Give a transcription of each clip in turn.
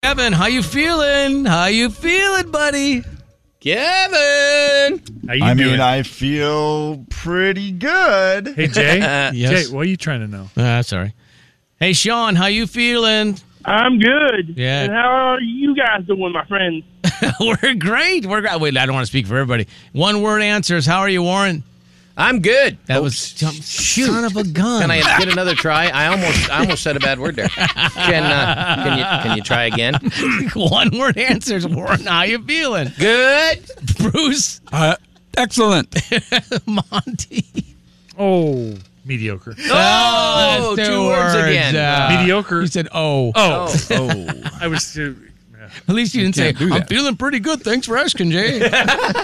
Kevin, how you feeling? How you feeling, buddy? Kevin! How you doing? I feel pretty good. Hey, Jay? Yes. Jay, what are you trying to know? Sorry. Hey, Sean, how you feeling? I'm good. Yeah. And how are you guys doing, my friends? We're great. Wait, I don't want to speak for everybody. One-word answers. How are you, Warren? I'm good. That was son of a gun. Can I get another try? I almost said a bad word there. Can you try again? One-word answers. Warren, how you feeling? Good. Bruce? Excellent. Monty? Oh, mediocre. Oh, that's two words again. Mediocre. You said, oh. I was too... At least you didn't say, do I'm that. feeling pretty good. Thanks for asking, Jay. Oh,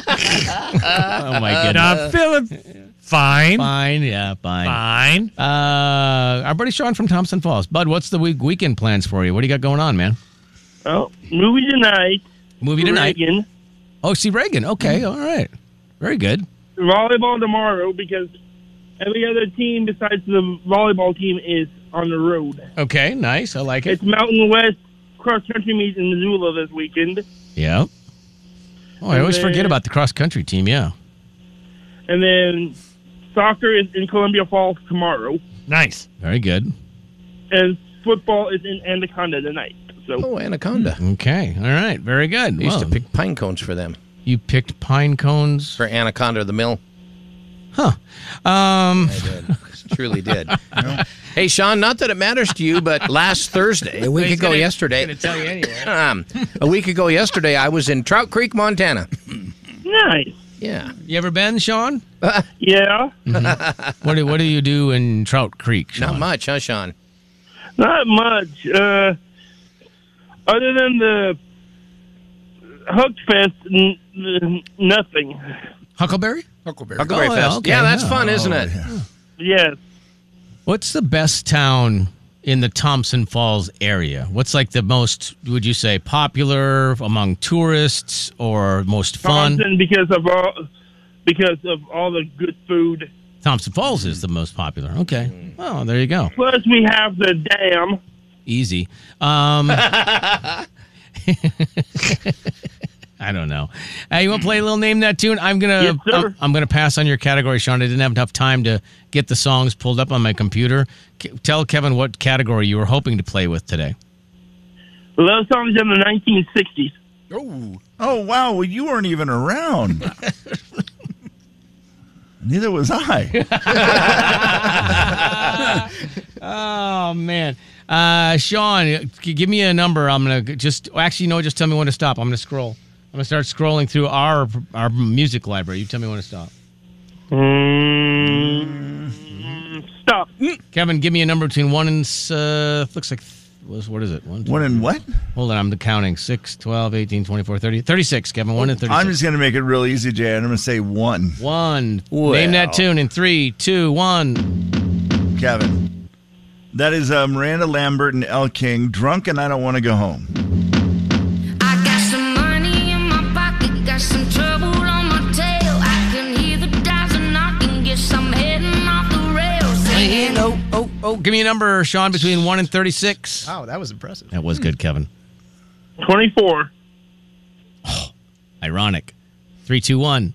my goodness. I'm feeling fine. Fine, yeah, fine. Fine. Our buddy Sean from Thompson Falls. Bud, what's the weekend plans for you? What do you got going on, man? Oh, movie tonight. Movie tonight? Reagan. Oh, see Reagan. Okay, all right. Very good. Volleyball tomorrow because every other team besides the volleyball team is on the road. Okay, nice. I like it. It's Mountain West cross-country meet in Missoula this weekend. Yeah. Oh, I always forget about the cross-country team, yeah. And then soccer is in Columbia Falls tomorrow. Nice. Very good. And football is in Anaconda tonight. So Oh, Anaconda. Okay, all right. Very good. I used to Well, pick pine cones for them. You picked pine cones? For Anaconda, the mill. Huh. I did. Truly did. Hey, Sean, not that it matters to you, but last Thursday, a week He's ago gonna- yesterday, He's gonna tell you anyway. a week ago yesterday, I was in Trout Creek, Montana. nice. Yeah. You ever been, Sean? Yeah. What do you do in Trout Creek, Sean? Not much, huh, Sean? Not much. Other than the Hook Fest, nothing. Huckleberry? Huckleberry Oh, Fest. okay, Yeah, that's yeah. fun, isn't it? Yes. What's the best town in the Thompson Falls area? What's like the most, would you say, popular among tourists or most fun? Thompson because of all the good food. Thompson Falls is the most popular. Okay. Well, there you go. Plus, we have the dam. Easy. I don't know. You want to play a little Name That Tune? I'm Yes, sir. I'm gonna pass on your category, Sean. I didn't have enough time to get the songs pulled up on my computer. Tell Kevin what category you were hoping to play with today. Love songs in the 1960s. Oh, wow. Well, you weren't even around. Neither was I. Oh man, Sean, give me a number. I'm gonna just tell me when to stop. I'm gonna scroll. I'm gonna start scrolling through our music library. You tell me when to stop. Stop. Kevin, give me a number between 1 and looks like what is it? 1, 2, One and what? Hold on, I'm counting. 6, 12, 18, 24, 30, 36. Kevin, 1 and 36. I'm just going to make it real easy, Jay. I'm going to say 1. 1. Well. Name that tune in 3, 2, 1. Kevin. That is Miranda Lambert and Elle King, Drunk and I Don't Want to Go Home. I got some money in my pocket, got some trouble on my tail. I can hear the dials and knocking, guess I'm heading off the rails. Saying, Oh, give me a number, Sean, between 1 and 36. Wow, that was impressive. That was good, Kevin. 24. Ironic. 3, 2, 1.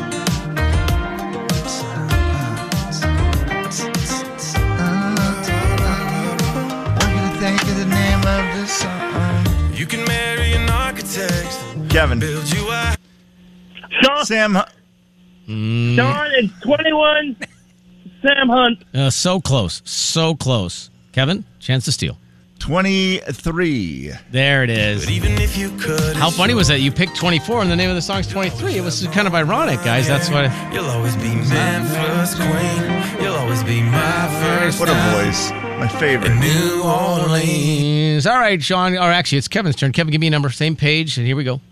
You can marry an architect, Kevin. build you a Sean, Sam. Sean is 21. Sam Hunt. So close. So close. Kevin, chance to steal. 23. There it is. But even if you could, How funny was that? You picked 24 and the name of the song's 23. It was kind of ironic, guys. That's what. you'll always be man first queen. You'll always be my first. What a voice. My favorite. New Orleans. All right, Sean. Or actually, it's Kevin's turn. Kevin, give me a number. Same page. And here we go.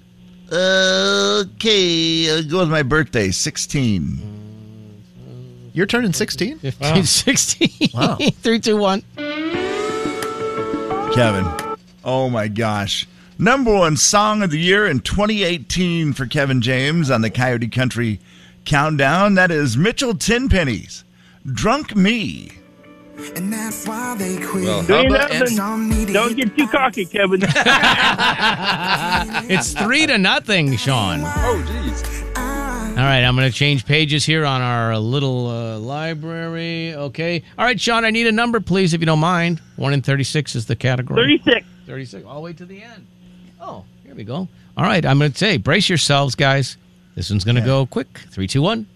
Okay. I'll go with my birthday, 16. You're turning 16? 15, 16. Wow. 3, 2, 1. Kevin. Oh, my gosh. Number 1 song of the year in 2018 for Kevin James on the Coyote Country Countdown. That is Mitchell Tenpenny's Drunk Me. and that's why they quit. Well, Three Hubba and nothing. Don't get too cocky, Kevin. It's 3-0, Sean. Oh, geez. All right, I'm going to change pages here on our little library. Okay. All right, Sean, I need a number, please, if you don't mind. 1 in 36 is the category. 36. 36. All the way to the end. Oh, here we go. All right, I'm going to say, brace yourselves, guys. This one's going to go quick. 3, 2, 1.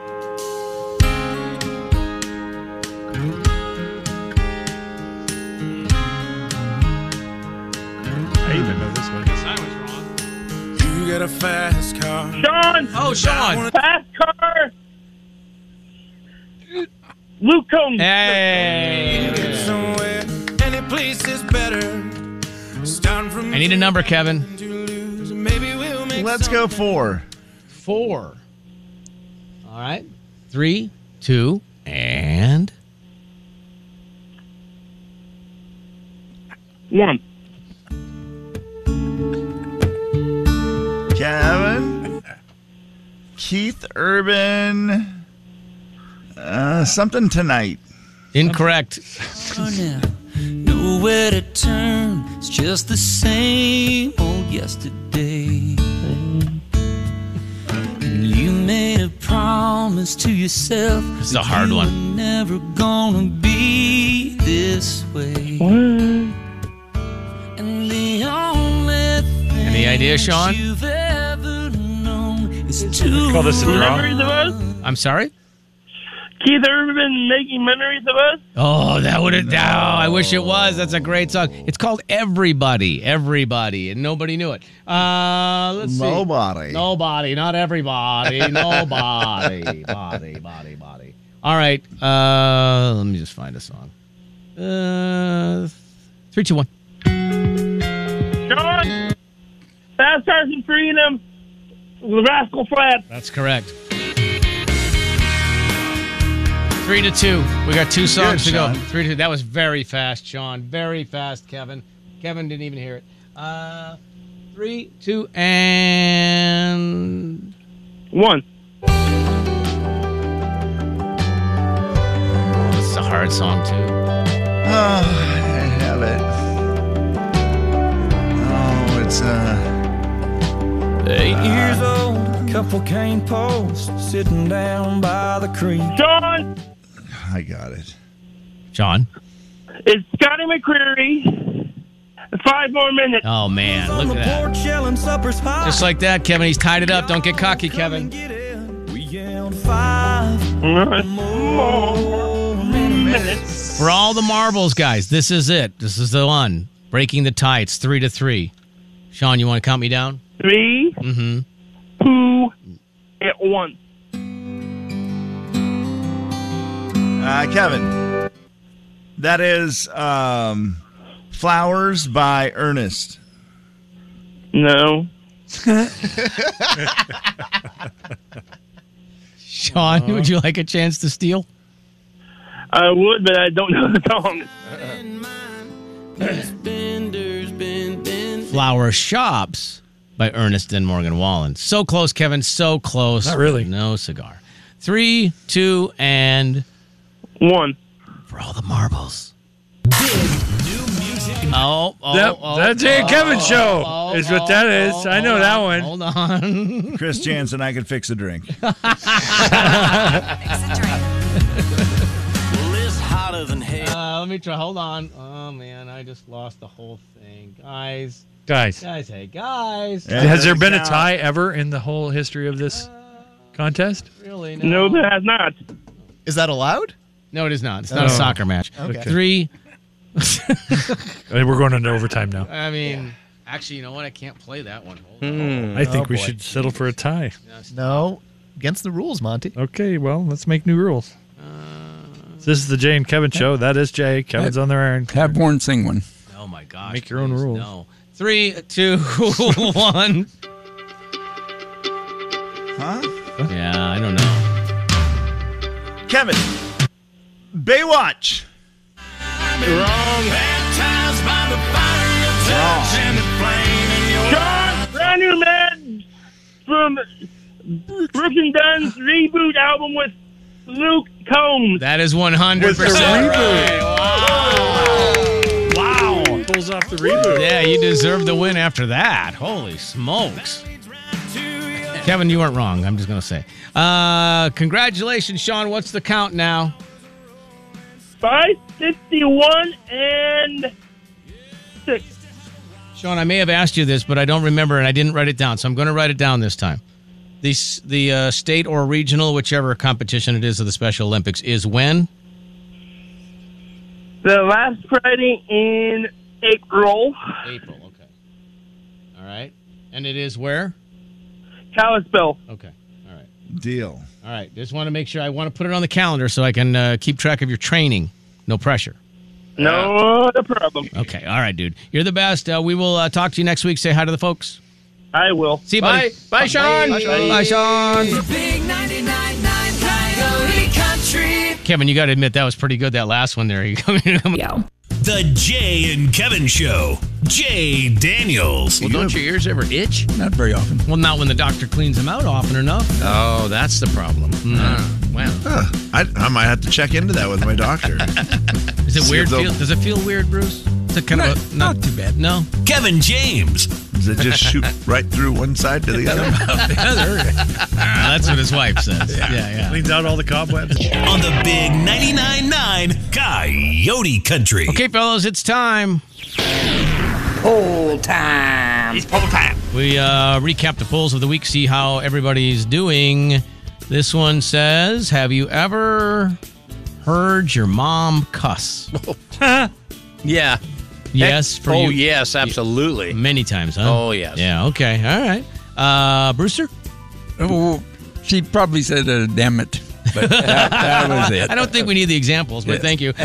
I even know this one. I was wrong. You got a fast car. Sean. Oh, Sean. Fast car. Luke Combs. Hey. Get somewhere. Any place is better. Starting from I need a number, Kevin. to lose. Maybe we'll make Let's go 4. 4. All right. 3, 2, and 1. Kevin. Keith Urban. Something tonight. incorrect. Nowhere to turn. It's just the same old yesterday. And you made a promise to yourself. This is a hard you one. were never gonna be this way. And the only thing Any idea, Sean? you've ever known is to Call this a draw. Memories of us? I'm sorry? Keith Urban making memories of us? Oh, that would have. No. I wish it was. That's a great song. It's called Everybody. Everybody. And nobody knew it. Let's see. Nobody. Nobody. Not everybody. Nobody. Body. All right. Let me just find a song. 3, 2, 1. Sean. Fast Cars and Freedom. Rascal Flatts. That's correct. 3-2. We got 2 songs Good, to go. Sean. 3-2. That was very fast, Sean. Very fast, Kevin. Kevin didn't even hear it. 3, 2, and 1. this is a hard song too. Oh, I have it. Oh, it's 8 years old, couple cane posts, sitting down by the creek. Sean. I got it. John. It's Scotty McCreery. 5 more minutes. Oh man, look at that. Porch yelling supper's hot. Just like that, Kevin. He's tied it up. Don't get cocky, Kevin. We yelled 5 More minutes. For all the marbles, guys, this is it. This is the one. Breaking the tie. It's 3-3. Sean, you want to count me down? 3, Mm-hmm. 2, and 1. Kevin. That is Flowers by Ernest. No. Sean, would you like a chance to steal? I would, but I don't know the song. Flower Shops by Ernest and Morgan Wallen. So close, Kevin. So close. Not really. No cigar. 3, 2, and 1. for all the marbles. Oh, Yep, that Jay and Kevin show is what that is. I know that one. Hold on. Chris Jansen, I could fix a drink. Well, it's hotter than hell. Let me try. Hold on. Oh, man. I just lost the whole thing. Guys. Guys, Hey, guys. has there been a tie ever in the whole history of this contest? Really? No, that has not. Is that allowed? No, it is not. It's not a soccer match. Okay. 3. We're going into overtime now. I mean, actually, you know what? I can't play that one. Hold on. I think we boy. should settle for a tie. No. Against the rules, Monty. Okay, well, let's make new rules. This is the Jay and Kevin show. That is Jay. Kevin's on their iron. Have Warren sing one. Oh, my gosh. Make your own please, rules. No. 3, 2, 1. Huh? Yeah, I don't know. Kevin. Baywatch. Sean, brand new man from Brooks and Dunn's reboot album with Luke Combs. That is 100% With the right. Wow. Pulls off the reboot. Yeah, you deserve the win after that. Holy smokes. Kevin, you weren't wrong. I'm just going to say. Congratulations, Sean. What's the count now? 561 and 6. Sean, I may have asked you this, but I don't remember, and I didn't write it down, so I'm going to write it down this time. The state or regional, whichever competition it is of the Special Olympics, is when? The last Friday in April. April, okay. All right. And it is where? Kalispell. Okay. All right. Deal. All right. Just want to make sure. I want to put it on the calendar so I can keep track of your training. No pressure. No problem. Okay. All right, dude. You're the best. We will talk to you next week. Say hi to the folks. I will. See you, buddy. Bye, Sean. Bye, Sean. The big 99.9 Coyote Country. Kevin, you got to admit that was pretty good. That last one there. Yeah. The Jay and Kevin Show. Jay Daniels. Well, don't your ears ever itch? Not very often. Well, not when the doctor cleans them out often enough. Oh, that's the problem. Well. I might have to check into that with my doctor. Is it See weird? if they'll- Does it feel weird, Bruce? Is it kind of Not too bad. No. Kevin James. Does it just shoot right through one side to the other? That's what his wife says. Yeah. Cleans out all the cobwebs. On the big 99.9 Coyote Country. Okay, fellas, it's time. Poll time. It's poll time. We recap the polls of the week, see how everybody's doing. This one says, have you ever heard your mom cuss? Yeah. Yes, for you. Yes, absolutely. Many times, huh? Oh, yes. Yeah, okay. All right. Brewster? Oh, she probably said, damn it. But that was it. I don't think we need the examples, but thank you.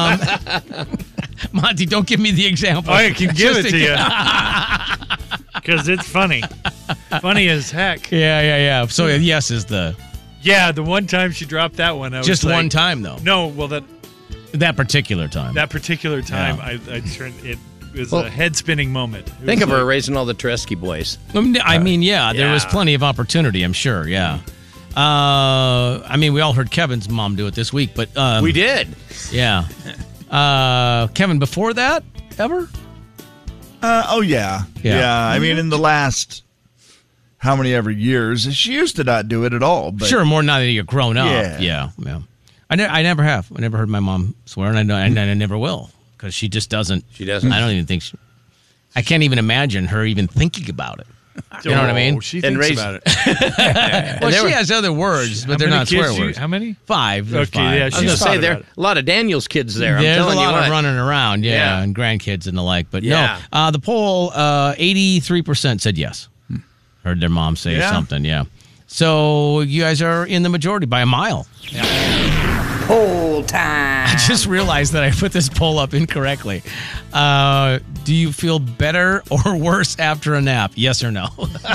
Monty, don't give me the example. I can give it to you. Because it's funny. Funny as heck. Yeah. So yes is the... Yeah, the one time she dropped that one, I was Just like, one time, though. No, well, that particular time. That particular time, Yeah. I turned it. It was Well, a head-spinning moment. It Think was of her like- raising all the Tresky boys. I mean, there was yeah. plenty of opportunity, I'm sure, yeah. I mean, we all heard Kevin's mom do it this week, but... We did. Yeah. Kevin, before that, ever? Oh, yeah. Yeah. Yeah. I mean, in the last how many ever years, she used to not do it at all. But Sure, more now that you're grown up. Yeah. Yeah. I never have. I never heard my mom swear, and I never will, because she just doesn't. She doesn't. I don't even think I can't even imagine her even thinking about it. You know what I mean? She And thinks raise- about it. Well, she has other words, but they're not swear words. How many? 5. There's Okay, 5. yeah, I was going to She's say, thought there about are a lot of Daniel's kids there. There's I'm telling a lot you what. of running around, Yeah. and grandkids and the like. But Yeah. no, the poll, 83% said yes. Heard their mom say something, yeah. So you guys are in the majority by a mile. Poll time. I just realized that I put this poll up incorrectly. Do you feel better or worse after a nap? Yes or no?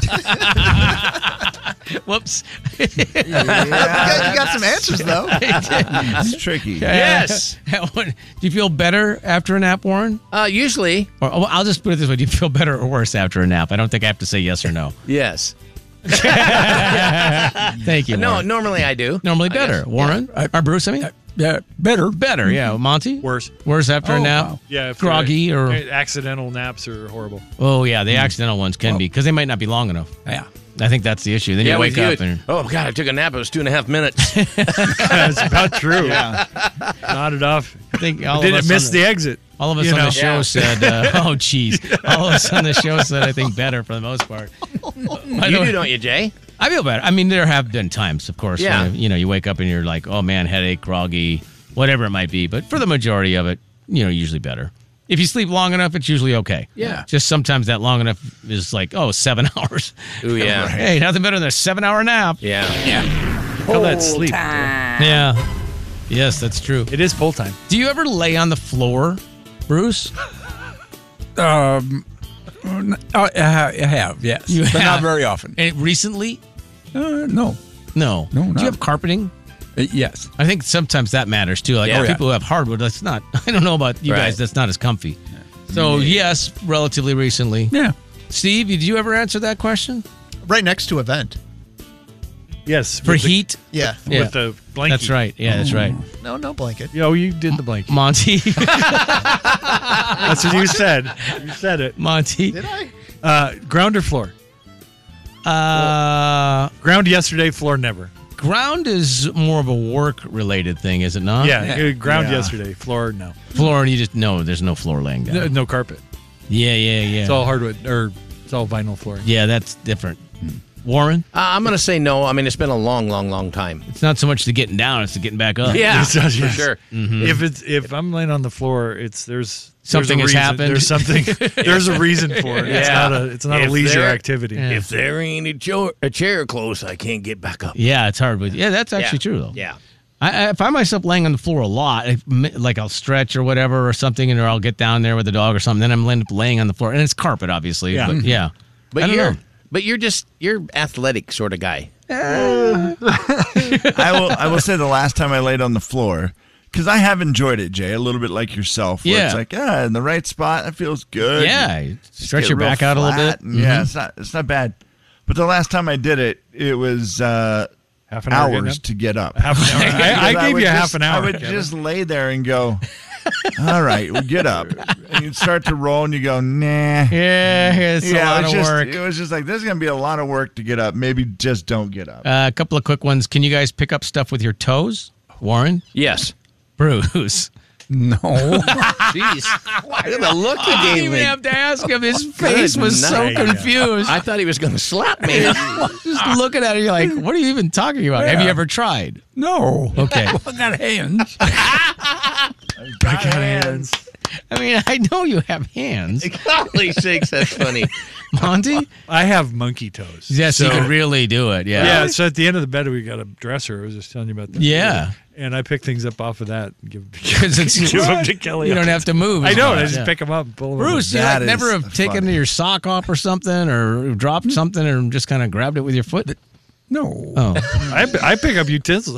Whoops. You got some answers, though. it's tricky. Yes. Do you feel better after a nap, Warren? Usually, Or I'll just put it this way. Do you feel better or worse after a nap? I don't think I have to say yes or no. yes. Thank you, No, Warren. normally I do. Normally better. Warren? Or Bruce, I mean? Yeah, better. Better, yeah. Monty? Worse. Worse after a Oh, nap? wow. Yeah. if Groggy they're- or... accidental naps are horrible. Oh, yeah. The accidental ones can be, because they might not be long enough. Yeah. I think that's the issue. Then you with wake up and... Oh, God, I took a nap. It was 2.5 minutes. That's about true. Yeah. Not enough. I think all of Didn't us miss on the exit. All of us You on know. the show Yeah. said, oh, geez. All of us on the show said, I think, better for the most part. You do, don't you, Jay? I feel better. I mean, there have been times, of course, Yeah. when, you wake up and you're like, oh, man, headache, groggy, whatever it might be. But for the majority of it, usually better. If you sleep long enough, it's usually okay. Yeah. Just sometimes that long enough is like, 7 hours. Ooh, yeah. Hey, nothing better than a 7-hour nap. Yeah. Call that sleep. Yeah. Yes, that's true. It is poll time. Do you ever lay on the floor, Bruce? I have, yes. You but have? not very often. And recently? No. No. No, Do not- you have carpeting? Yes. I think sometimes that matters too. Like Yeah. people who have hardwood, that's not. I don't know about you Right. guys. That's not as comfy. So yes, relatively recently. Yeah. Steve, did you ever answer that question? Right next to a vent. Yes. For with the- heat? Yeah. Yeah. With the blanket. That's right. Yeah, that's right. No blanket. Yo, you did the blanket. Monty. That's what you said. You said it. Monty. Did I? Ground or floor? Ground yesterday, floor never. Ground is more of a work-related thing, is it not? Yeah, ground Yeah. yesterday, floor no. Floor, you just no. There's no floor laying down. No carpet. Yeah. It's all hardwood or it's all vinyl flooring. Yeah, that's different. Warren, I'm going to say no. I mean, it's been a long, long, long time. it's not so much the getting down; it's the getting back up. Yeah, It does, for yes. sure. If I'm laying on the floor, there's Something a has reason. happened. There's something. There's a reason for it. Yeah. It's not a If leisure there- activity. Yeah. If there ain't a chair close, I can't get back up. Yeah, it's hard. But yeah, that's actually true though. Yeah. I find myself laying on the floor a lot. Like I'll stretch or whatever or something, or I'll get down there with the dog or something. Then I'm laying on the floor, and it's carpet, obviously. Yeah. But yeah. I don't know. But you're athletic sort of guy. I will say the last time I laid on the floor, because I have enjoyed it, Jay, a little bit like yourself. Where Yeah. It's like, in the right spot, it feels good. Yeah, You stretch get your real back out a little flat, bit. and Yeah, it's not bad. But the last time I did it, it was Half an hour getting hours up? to get up. Half an hour. I Because gave would you just- half an hour. I would Kevin. just lay there and go, all right, well, get up. And you'd start to roll and you go, nah. Yeah, it's a lot it was of just, work. It was just like, this is going to be a lot of work to get up. Maybe just don't get up. A couple of quick ones. Can you guys pick up stuff with your toes? Warren? Yes. Bruce? No. Jeez. Look at the look he I didn't gave even me. have to ask him. His face was so night. confused. I thought he was going to slap me. Just looking at it, you're like, what are you even talking about? Have you ever tried? No. Okay. I got hands. I got hands. I mean, I know you have hands. Holy sakes, that's funny. Monty? I have monkey toes. Yes, you can really do it. Yeah. Yeah, so at the end of the bed, we got a dresser. I was just telling you about that. Yeah. And I pick things up off of that and give Because it's give them to Kelly. You don't have to move. I as know. much. I just Yeah. pick them up and pull them Bruce, you That like never is have taken funny. your sock off or something or dropped something and just kind of grabbed it with your foot? No. Oh. I pick up utensils.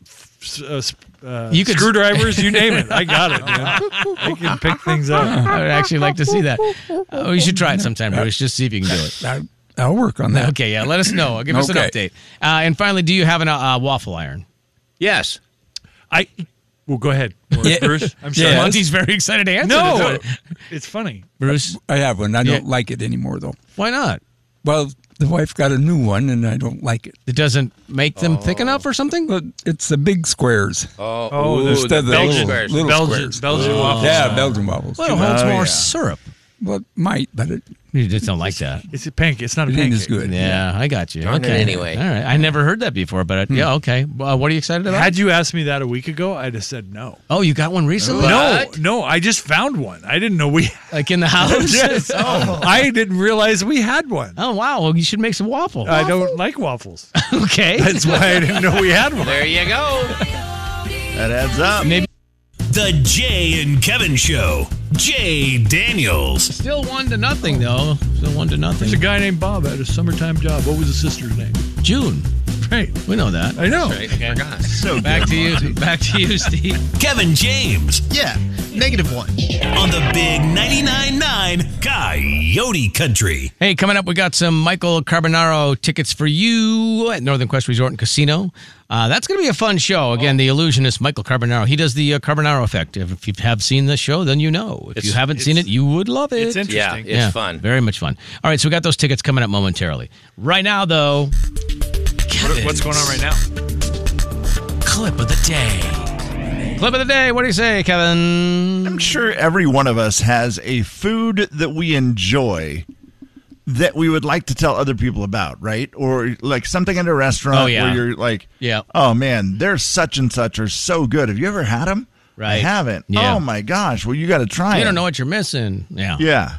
You could- screwdrivers, you name it. I got it, man. I can pick things up. I would actually like to see that. Oh, you should try it sometime, Bruce. Just see if you can do it. I'll work on that. Okay, yeah. Let us know. Give us an Okay. update. And finally, do you have a waffle iron? Yes. Well, go ahead, Yeah. Bruce. I'm sure. Yeah. Monty's very excited to answer No, this. it's funny. Bruce, I have one. I don't Yeah. like it anymore, though. why not? Well, the wife got a new one, and I don't like it. It doesn't make them thick enough or something? But it's the big squares. Oh, ooh, instead of the Belgian little, squares. little Belgian squares. waffles. Yeah, Belgian waffles. Well, it holds more yeah. syrup. Well, it might, but it You just don't like that. It's a pancake. It's not a ain't pancake. as good. Yeah, I got you. Darn it Okay. anyway. All right. I never heard that before, but yeah, okay. What are you excited about? Had you asked me that a week ago, I'd have said no. Oh, you got one recently? No, I just found one. I didn't know we. Like in the house? Yes. I didn't realize we had one. Oh, wow. Well, you should make some waffle. I don't like waffles. Okay. That's why I didn't know we had one. There you go. That adds up. Maybe The Jay and Kevin Show. Jay Daniels. still 1-0 though. Still 1-0. There's a guy named Bob at a summertime job. What was his sister's name? June. Right. We know that. I know. Right, I forgot. So Back good, to you. Monty. Back to you, Steve. Kevin James Yeah, -1. on the Big 99.9 Coyote Country. Hey, coming up, we got some Michael Carbonaro tickets for you at Northern Quest Resort and Casino. That's going to be a fun show. Again, the illusionist Michael Carbonaro. He does the Carbonaro effect. If you have seen the show, then you know. If you haven't seen it, you would love it. It's interesting. Yeah, it's fun. Very much fun. All right, so we got those tickets coming up momentarily. Right now, though, What's going on right now? clip of the day. Clip of the day. What do you say, Kevin? I'm sure every one of us has a food that we enjoy that we would like to tell other people about, right? Or like something at a restaurant Oh, yeah. where you're like, Yeah. oh man, their such and such are so good. Have you ever had them? Right. I haven't. Yeah. Oh my gosh. Well, you got to try You it. don't know what you're missing. Yeah. Yeah.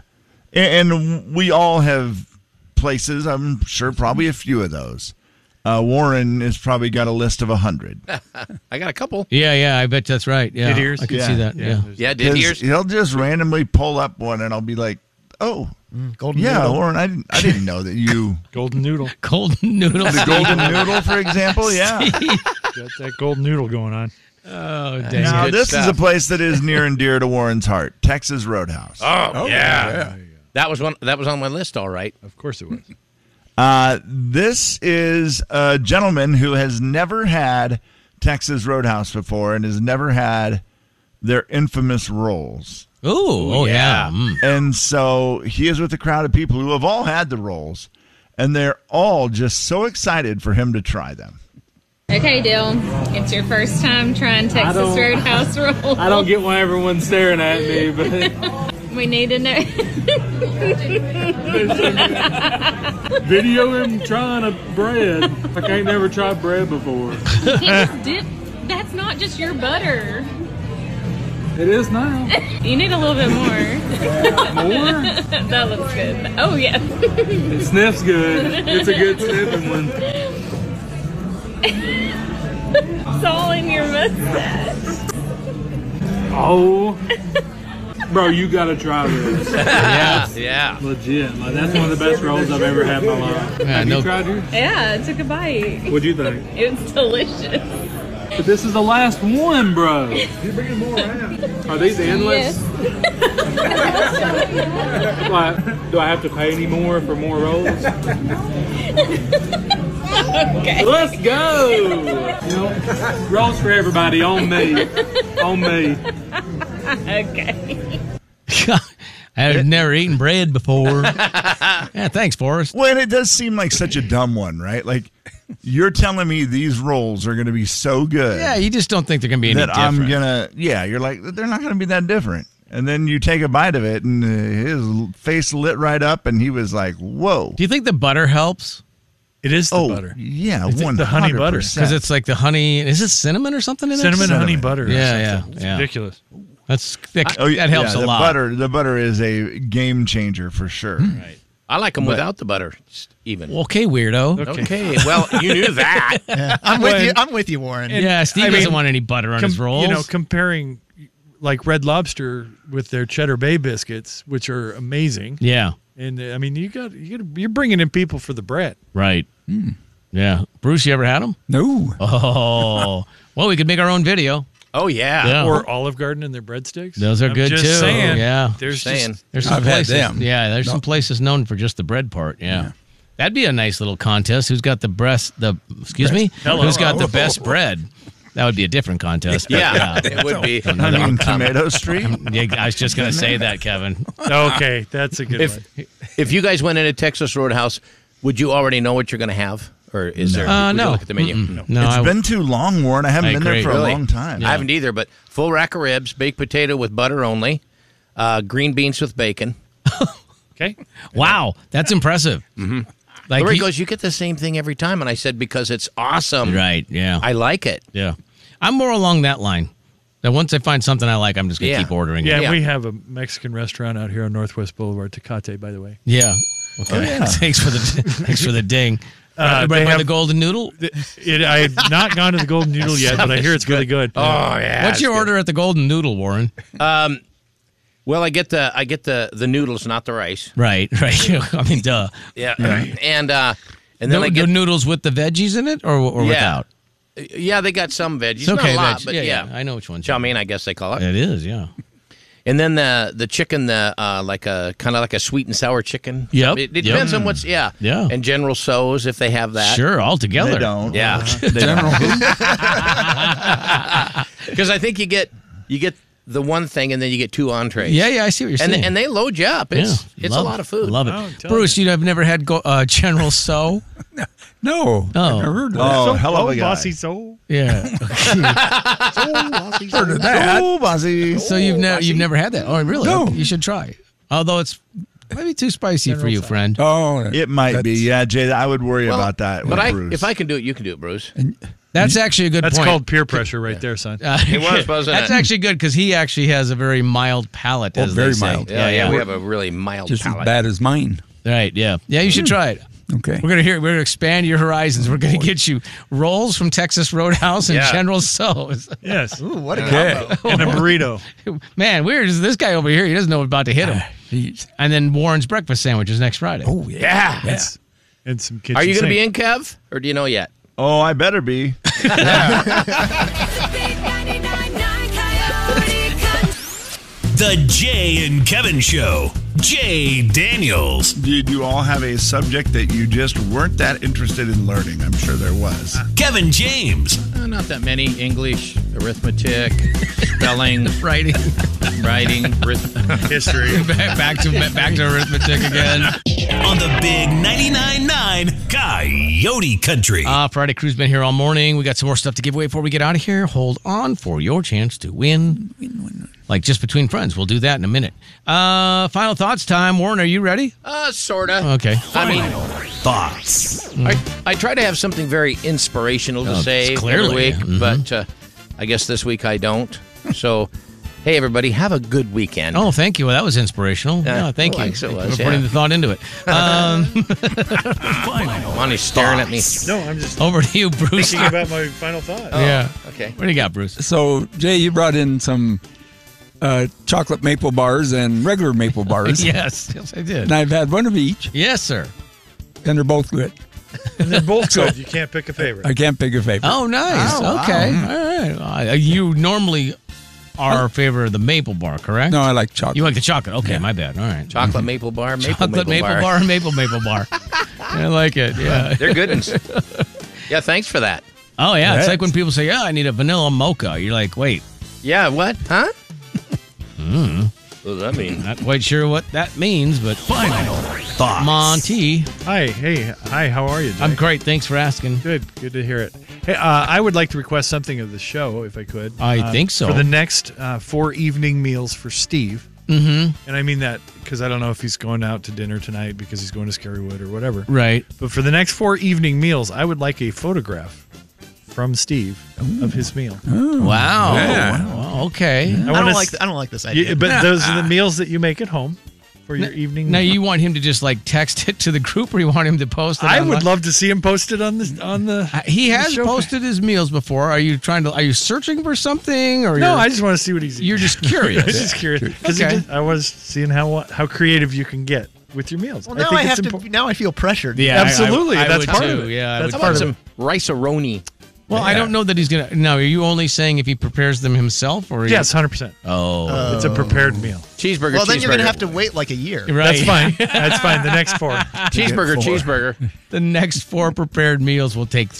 And we all have places, I'm sure probably a few of those. Warren has probably got a list of 100. I got a couple. Yeah, I bet that's right. Yeah, Did ears? I can Yeah. see that. Yeah. Yeah, did 'Cause ears? He'll just randomly pull up one and I'll be like, oh, Golden yeah, noodle. Warren, I didn't know that you... Golden noodle. Golden noodle. The golden noodle, for example, yeah. Got that golden noodle going on. Oh, dang. Now, good this is a stuff. place that is near and dear to Warren's heart, Texas Roadhouse. Oh, yeah. That was on my list, all right. Of course it was. This is a gentleman who has never had Texas Roadhouse before and has never had their infamous rolls. Ooh, oh yeah. And so he is with a crowd of people who have all had the rolls, and they're all just so excited for him to try them. Okay, Dill, it's your first time trying Texas Roadhouse rolls. I don't get why everyone's staring at me, but we need to know. Video him trying a bread. I ain't never tried bread before. You just dip. That's not just your butter. It is now. You need a little bit more. More? That looks good. Oh, yeah. It sniffs good. It's a good sniffing one. It's all in your mustache. Oh. Bro, you gotta try this. Yeah. Legit. Like, that's one of the best rolls I've ever had in my life. Have you tried yours? Yeah, I took a bite. What'd you think? It's delicious. But this is the last one, bro. You're bringing more around. Are these endless? Yes. Do I have to pay any more for more rolls? Okay. Let's go. You know, rolls for everybody. On me. On me. Okay. I've never eaten bread before. Yeah, thanks, Forrest. Well, and it does seem like such a dumb one, right? Like, you're telling me these rolls are going to be so good. Yeah, you just don't think they're going to be any that different. I'm going to, you're like, they're not going to be that different. And then you take a bite of it, and his face lit right up, and he was like, whoa. Do you think the butter helps? It is the butter. Yeah, It's 100%. the honey butter. Because it's like the honey. Is it cinnamon or something in it? Cinnamon honey butter. or Yeah, something. It's yeah. ridiculous. That helps a the lot. The butter is a game changer for sure. Right. I like them without the butter, even. Okay, weirdo. Okay. Well, you knew that. Yeah, I'm with you, Warren. Yeah, Steve doesn't want any butter on his rolls. You know, comparing like Red Lobster with their Cheddar Bay biscuits, which are amazing. Yeah. And I mean, you're bringing in people for the bread. Right. Yeah. Bruce, you ever had them? No. Oh. Well, we could make our own video. Oh, yeah. Or Olive Garden and their breadsticks. Those are I'm good just too. Saying, yeah. There's some I've places. had them. Yeah, there's some places known for just the bread part. Yeah. That'd be a nice little contest. Who's got the best? Who's got the best bread? That would be a different contest. but It would be. I mean, Tomato Street? I was just going to say that, Kevin. Okay, that's a good one. If you guys went into Texas Roadhouse, would you already know what you're going to have? Or is there? would you No. look at the menu? No, It's been too long, Warren. I haven't been there for a long time. I haven't either, but full rack of ribs, baked potato with butter only, green beans with bacon. Okay. Wow, that's impressive. Mm-hmm. Like Lori goes, you get the same thing every time. And I said, because it's awesome. Right, yeah. I like it. Yeah. I'm more along that line. That once I find something I like, I'm just going to keep ordering it. Yeah, we have a Mexican restaurant out here on Northwest Boulevard, Tecate, by the way. Yeah. Okay. Thanks for the ding. Right by the Golden Noodle? I have not gone to the Golden Noodle yet, but I hear it's really good. Oh, yeah. What's your order at the Golden Noodle, Warren? Well, I get the noodles, not the rice. Right. I mean, duh. Yeah. And then I get noodles with the veggies in it or without? Yeah, they got some veggies. It's okay, not a lot, veg. but yeah. I know which ones. Chow mein, I guess they call it. It is, yeah. And then the chicken, like a kind of like a sweet and sour chicken. Yep. It depends on what's Yeah. And General Tso's if they have that. Sure, all together. They don't. Yeah. General who? Because I think you get the one thing and then you get two entrees. Yeah, I see what you're saying. And they load you up. It's a lot of food. I love it. Bruce, you've never had General Tso? No. Oh. I've never heard of that. Oh, hell of a guy. Bossy soul. Yeah. Heard of that. Oh, Buzzy. So you've never had that? Oh, really? No. Okay, you should try. Although it's maybe too spicy for you, friend. Oh, It might be. Yeah, Jay, I would worry about that with But Bruce. if I can do it, you can do it, Bruce. That's actually a good That's point. called peer pressure right there, son. It was, wasn't That's it? actually good because he actually has a very mild palate. Oh, As very they say. mild. Yeah, we have a really mild just palate. as bad as mine. Right, yeah. Yeah, you should try it. Okay. We're gonna expand your horizons. We're gonna get you rolls from Texas Roadhouse and General Tso's. Yes. Ooh, what a combo. And a burrito. Man, weird is this guy over here. He doesn't know what's about to hit him. And then Warren's breakfast sandwiches next Friday. Oh, yeah. Yes. And some kitchen Are you going to sink. be in, Kev? Or do you know yet? Oh, I better be. The Jay and Kevin Show. Jay Daniels. Did you all have a subject that you just weren't that interested in learning? I'm sure there was. Kevin James. Not that many. English, arithmetic, spelling, Writing. history. back to arithmetic again. On the big 99.9 Coyote Country. Friday crew's been here all morning. We got some more stuff to give away before we get out of here. Hold on for your chance to win. Like just between friends. We'll do that in a minute. Final thoughts time. Warren, are you ready? Sorta. Okay. Thoughts. I try to have something very inspirational to say clearly. every week, but I guess this week I don't. So, hey, everybody, have a good weekend. Oh, thank you. Well, that was inspirational. Yeah, thank you. Thanks, it was, for putting the thought into it. Monty's staring at me. No, I'm just Over to you, Bruce. thinking about my final thought. Yeah. Okay. What do you got, Bruce? So, Jay, you brought in some chocolate maple bars and regular maple bars. Yes, I did. And I've had one of each, Yes, sir. and they're both good. And they're both good. You can't pick a favorite. I can't pick a favorite. Oh, nice. Oh, okay. wow. All right. You normally are a favor of the maple bar, correct? No, I like chocolate. You like the chocolate. Okay, my bad. All right. Chocolate maple bar, Chocolate maple bar, maple bar. I like it. Yeah. They're good ones. Yeah, thanks for that. Oh, yeah. It's like when people say, I need a vanilla mocha. You're like, wait. Yeah, what? Huh? What does that mean? Not quite sure what that means, but Final thoughts. Monty. Hi, how are you, Jay? I'm great. Thanks for asking. Good to hear it. Hey, I would like to request something of the show, if I could. I think so. For the next 4 evening meals for Steve. Mm-hmm. And I mean that because I don't know if he's going out to dinner tonight because he's going to Scarywood or whatever. Right. But for the next 4 evening meals, I would like a photograph from Steve of his meal. Wow. Yeah. Wow. Okay. I don't like this idea. But those are the meals that you make at home for your evening. Now, you want him to just like text it to the group, or you want him to post it? I would love to see him post it on the. He has show posted his meals before. Are you searching for something, or No, I just want to see what he's eating. you're just curious? I'm just curious because Okay. I was seeing how creative you can get with your meals. Well, now I have to. Now I feel pressured. Yeah, Absolutely, I that's would part too. of it. Yeah, That's How part about of it. some rice-a-roni? Well, I don't know that he's gonna. No, are you only saying if he prepares them himself, or Yes, 100%. Oh, It's a prepared meal. Cheeseburger, Well, then cheeseburger. you're gonna have to wait like a year. right. That's fine. That's fine. The next 4. Cheeseburger. The next 4 prepared meals will take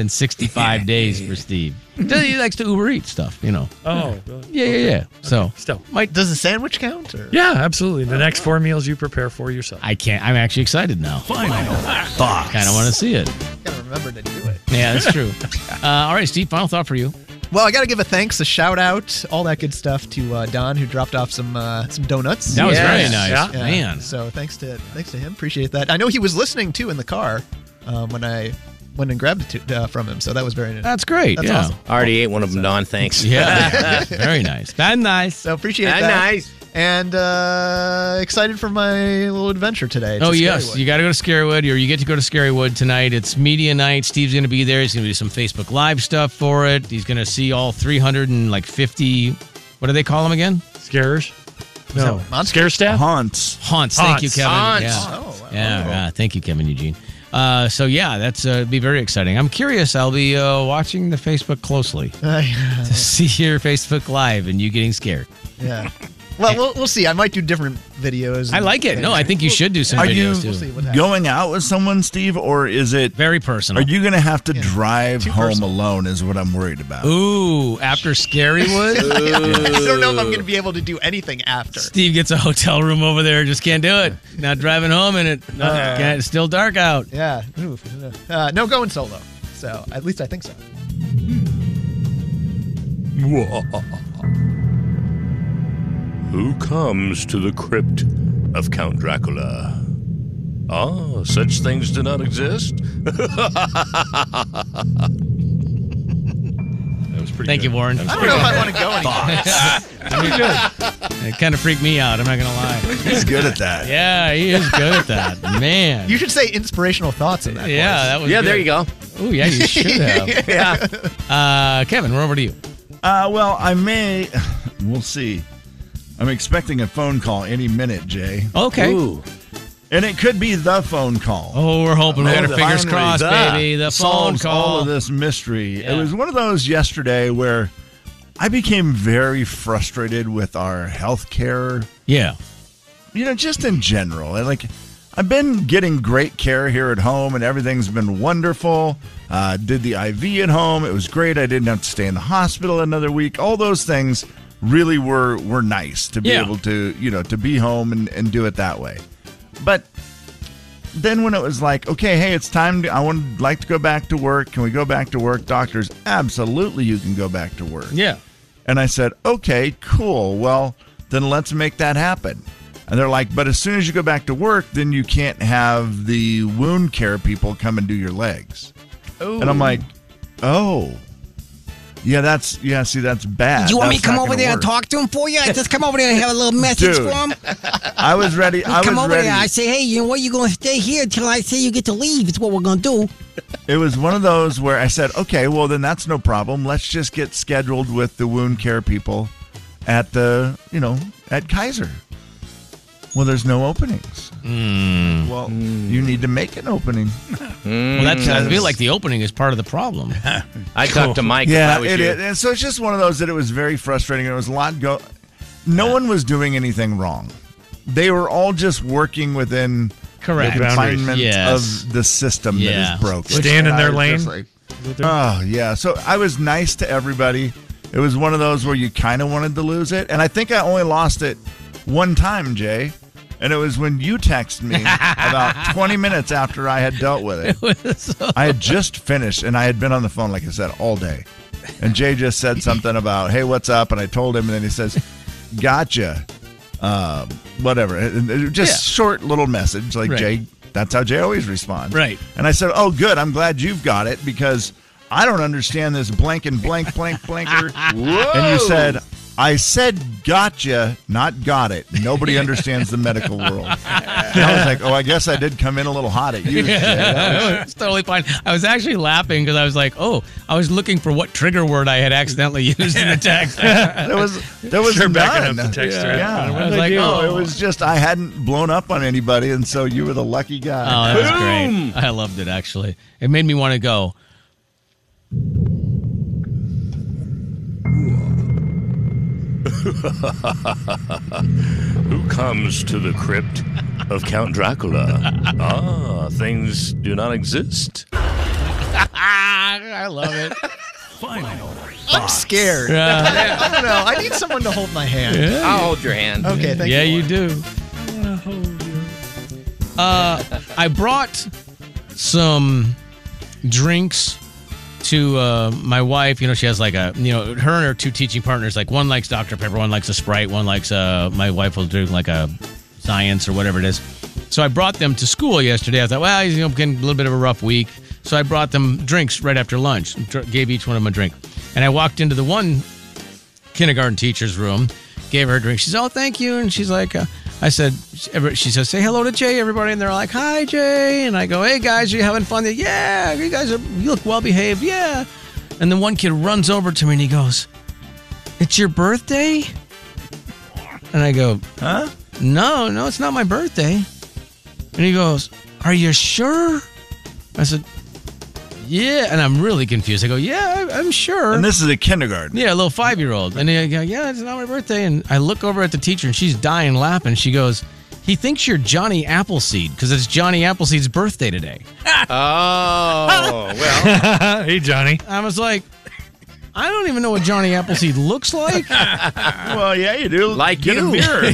365 days for Steve. He likes to Uber Eat stuff, you know. Oh, Yeah. So still. Does the sandwich count? Or? Yeah, absolutely. The next 4 meals you prepare for yourself. I can't. I'm actually excited now. Final thoughts. Kind of want to see it. Gotta remember to do it. Yeah, that's true. All right, Steve. Final thought for you. Well, I got to give a thanks, a shout out, all that good stuff to Don, who dropped off some donuts. That was Yes. very nice, Yeah. man. So thanks to him. Appreciate that. I know he was listening too in the car when I went and grabbed it from him. So that was very nice. That's great. That's yeah. awesome. I already ate one of them, Don. Thanks. Yeah. Very nice. That's nice. So appreciate Ah, that. nice. And excited for my little adventure today. Oh, to yes. Scarywood. You got to go to Scarywood, or you get to go to Scarywood tonight. It's media night. Steve's going to be there. He's going to do some Facebook Live stuff for it. He's going to see all 350, what do they call them again? Scarers? No. Scare staff? Haunts. Haunts. Thank you, Haunts. Kevin. Haunts. Yeah. Oh, wow. Yeah. Thank you, Kevin Eugene. So, yeah, that's be very exciting. I'm curious. I'll be watching the Facebook closely to see your Facebook Live and you getting scared. Yeah. Well, we'll see. I might do different videos. I like it. No, I think you should do some Are videos, you too. We'll see what happens. going out with someone, Steve, or is it Very personal. Are you going to have to drive too home personal. alone? Is what I'm worried about. Ooh, after Scarywood? I don't know if I'm going to be able to do anything after. Steve gets a hotel room over there. Just can't do it. Not driving home in it. No, can't, it's still dark out. Yeah. Oof. No going solo. So at least I think so. Who comes to the crypt of Count Dracula? Ah, such things do not exist. That was pretty Thank good. you, Warren. I don't know if I want to go anymore. It kind of freaked me out. I'm not going to lie. He's good at that. Yeah, he is good at that. Man. You should say inspirational thoughts in that. Yeah, that was Yeah, good. there you go. Oh, yeah, you should have. Yeah. Kevin, we're over to you. Well, I may. We'll see. I'm expecting a phone call any minute, Jay. Okay. Ooh. And it could be the phone call. Oh, we're hoping. We got our fingers Finally, crossed, baby. The phone solves call. all of this mystery. Yeah. It was one of those yesterday where I became very frustrated with our healthcare Yeah. just in general. Like, I've been getting great care here at home, and everything's been wonderful. Did the IV at home. It was great. I didn't have to stay in the hospital another week. All those things really were nice to be able to, to be home and do it that way. But then when it was like, okay, hey, it's time I would like to go back to work. Can we go back to work? Doctors, absolutely, you can go back to work. Yeah. And I said, okay, cool. Well, then let's make that happen. And they're like, but as soon as you go back to work, then you can't have the wound care people come and do your legs. Ooh. And I'm like, oh. Yeah, see, that's bad. Do you want me That's to come not over gonna there and work. talk to him for you? I just come over there and have a little message Dude, for him. I was ready. I come was over ready. there. I say, hey, you know what? You're going to stay here until I say you get to leave. It's what we're going to do. It was one of those where I said, okay, well, then that's no problem. Let's just get scheduled with the wound care people at at Kaiser. Well, there's no openings. Well, you need to make an opening. Well, I feel like the opening is part of the problem. I talked to Mike. Yeah, if I was it you. is. And so it's just one of those that it was very frustrating. There was a lot No one was doing anything wrong. They were all just working within Correct. the confinement Yes. of the system that is broken. Stand in And their I was lane. just like, oh, yeah. So I was nice to everybody. It was one of those where you kind of wanted to lose it. And I think I only lost it one time, Jay. And it was when you texted me about 20 minutes after I had dealt with it. I had just finished, and I had been on the phone, like I said, all day. And Jay just said something about, hey, what's up? And I told him, and then he says, gotcha. Whatever. And just short little message, like, Right. Jay, that's how Jay always responds. Right. And I said, oh, good. I'm glad you've got it, because I don't understand this blank and blank, blanker. Whoa. And you said, I said gotcha, not got it. Nobody understands the medical world. And I was like, oh, I guess I did come in a little hot at you. Jay. It's totally fine. I was actually laughing because I was like, oh, I was looking for what trigger word I had accidentally used in the text. There was Sure, none. backing up the text thread. Yeah. I was like, oh. It was just I hadn't blown up on anybody, and so you were the lucky guy. Oh, that was great. I loved it, actually. It made me want to go. Who comes to the crypt of Count Dracula? Things do not exist. I love it. I'm scared. Yeah. I don't know. I need someone to hold my hand. Yeah. I'll hold your hand. Okay, thank Yeah, you. you do. I brought some drinks to my wife. She has like her and her two teaching partners, like one likes Dr. Pepper, one likes a Sprite, one likes my wife will do like a science or whatever it is. So I brought them to school yesterday. I thought, well, he's getting a little bit of a rough week. So I brought them drinks right after lunch, gave each one of them a drink. And I walked into the one kindergarten teacher's room, gave her a drink. She said, oh, thank you. And she's like, she says, say hello to Jay, everybody. And they're like, hi, Jay. And I go, hey, guys, are you having fun? Yeah, you look well behaved. Yeah. And then one kid runs over to me and he goes, it's your birthday? And I go, Huh? No, it's not my birthday. And he goes, are you sure? I said, yeah. And I'm really confused. I go, yeah, I'm sure. And this is a kindergarten. Yeah, a little 5-year-old. And I go, yeah, it's not my birthday. And I look over at the teacher, and she's dying laughing. She goes, he thinks you're Johnny Appleseed because it's Johnny Appleseed's birthday today. Oh, well. Hey, Johnny. I was like, I don't even know what Johnny Appleseed looks like. Well, yeah, you do. Like Get you. a mirror.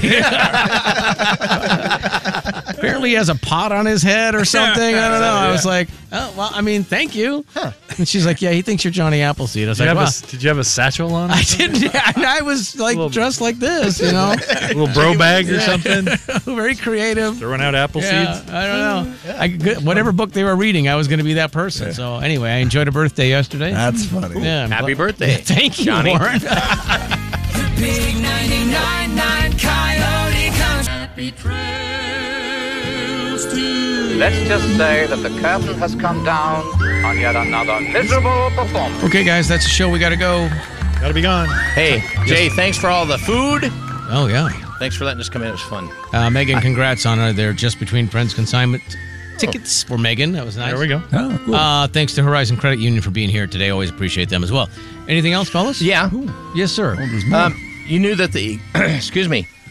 Apparently he has a pot on his head or something. I don't know. I was like, oh, well, I mean, thank you. And she's like, yeah, he thinks you're Johnny Appleseed. I was like, wow. Did you have a satchel on? I didn't. And I was like dressed like this, A little bro bag or something? Very creative. Throwing out apple Yeah, seeds? I don't know. Whatever book they were reading, I was going to be that person. So anyway, I enjoyed a birthday yesterday. That's funny. Yeah, Happy birthday. Thank you, Johnny. Warren. The big 99.9 Coyote Country. Happy trails to Let's just say that the curtain has come down on yet another miserable performance. Okay, guys, that's the show. We got to go. Got to be gone. Hey, Jay, thanks for all the food. Oh, yeah. Thanks for letting us come in. It was fun. Megan, congrats on their Just Between Friends consignment tickets for Megan. That was nice. There we go. Oh, cool. Thanks to Horizon Credit Union for being here today. Always appreciate them as well. Anything else, fellas? Yeah. Yes, sir. You knew that the, excuse me,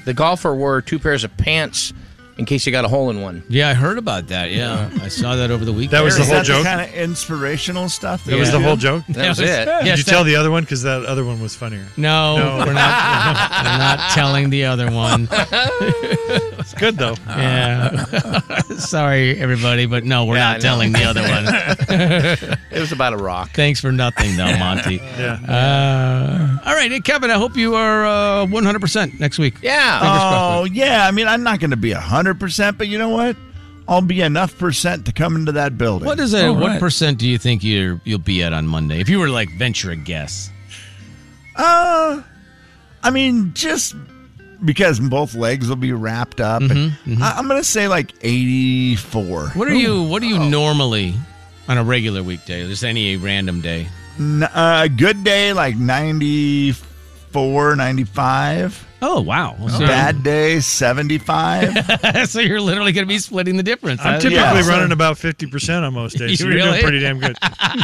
The golfer wore 2 pairs of pants in case he got a hole in one. Yeah, I heard about that. Yeah, I saw that over the weekend. That was the Is whole that joke? the kind of inspirational stuff? That was the whole joke? That was it. Did you tell the other one? Because that other one was funnier. No, we're not. We're not telling the other one. It's good, though. Yeah. Sorry, everybody, but no, we're not telling the other one. It was about a rock. Thanks for nothing, though, Monty. All right, hey, Kevin, I hope you are 100% next week. Yeah. Oh, yeah. I mean, I'm not going to be 100%, but you know what? I'll be enough percent to come into that building. What is it? What percent do you think you'll be at on Monday? If you were like venture a guess. I mean, just because both legs will be wrapped up. I'm going to say like 84. What are you normally on a regular weekday? Just any random day? A good day, like 94, 95. Oh, wow. A bad day, 75. So you're literally going to be splitting the difference. I'm typically running about 50% on most days. So you're doing pretty damn good.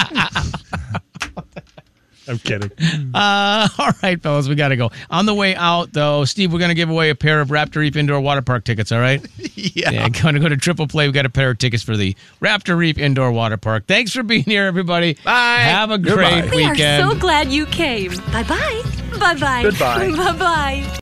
I'm kidding. All right, fellas, we got to go. On the way out, though, Steve, we're going to give away a pair of Raptor Reef Indoor Water Park tickets, all right? Yeah. Going to go to Triple Play. We got a pair of tickets for the Raptor Reef Indoor Water Park. Thanks for being here, everybody. Bye. Have a great We weekend. are so glad you came. Bye-bye. Bye-bye. Goodbye. Bye-bye.